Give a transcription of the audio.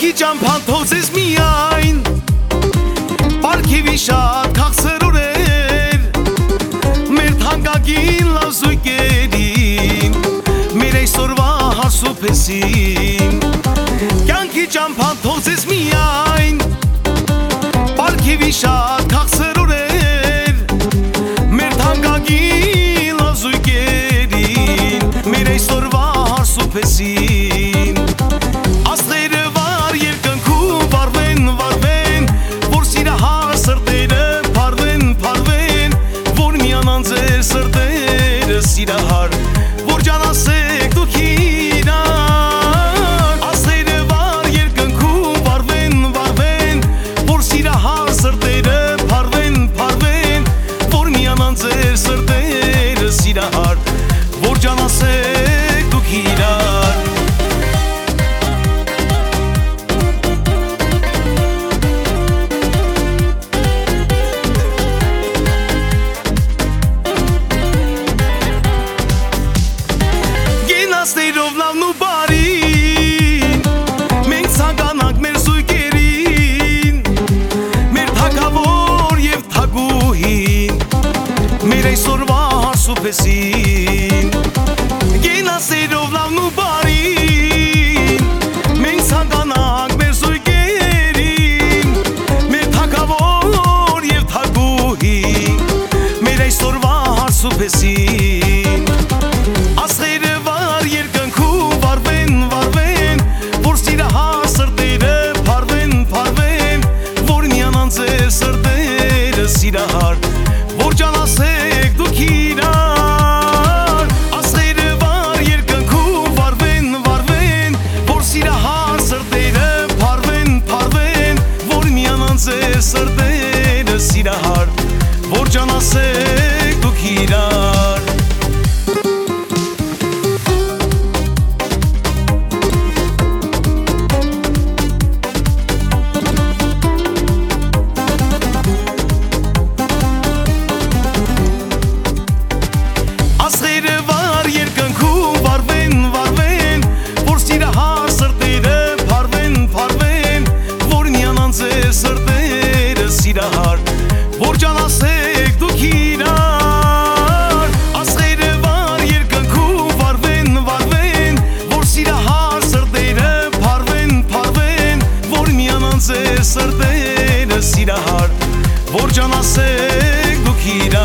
Կյանքի ճամփան թողեց միայն Պարքիվի շատ քաղցր օրեր Մեր թանկագին լավ զույգերին Մեր այսօրվա հարսուփեսին Կյանքի ճամփան թողեց միայն Պարքիվի շատ քաղցր օրեր Մեր թանկագին լավ զույգերին Մեր այսօրվա հարսուփեսին Սիրահար, որ ջանասեք դուք իրար Ասերը վար երկնքում վարվեն, որ սիրահար սրտերը փարվեն, որ միանան ձեր սրտերը Սիրահար, որ ջանասեք դուք իրար Աստերով լավն ու բարին Մենք ցանկանանք մեր զույգերին Մեր թագավոր և թագուհին Մեր այսօրվա հարսուփեսին Գին աստերով լավն ու բարին Մենք ցանկանանք մեր զույգերին Մեր թագավոր և թագուհին Մեր այսօրվա հարսուփեսին Աստերը Սիրահար, որ ջանասեք դուք իրար Աստերը վար երկնքում վարվեն, որ սիրահար սրտերը փարվեն, որ միանան ձեր սրտերը Սիրահար, որ ջանասեք դուք իրար Աստերը վար երկնքում վարվեն, որ սիրահար սրտերը փարվեն, որ միանան ձեր սրտերը Սիրահար, որ ջանասեք դուք իրար Աստերը վար երկնքում վարվեն, որ սիրահար սրտերը փարվեն, որ միանան ձեր սրտերը Սիրահար, որ ջանասեք դուք իրար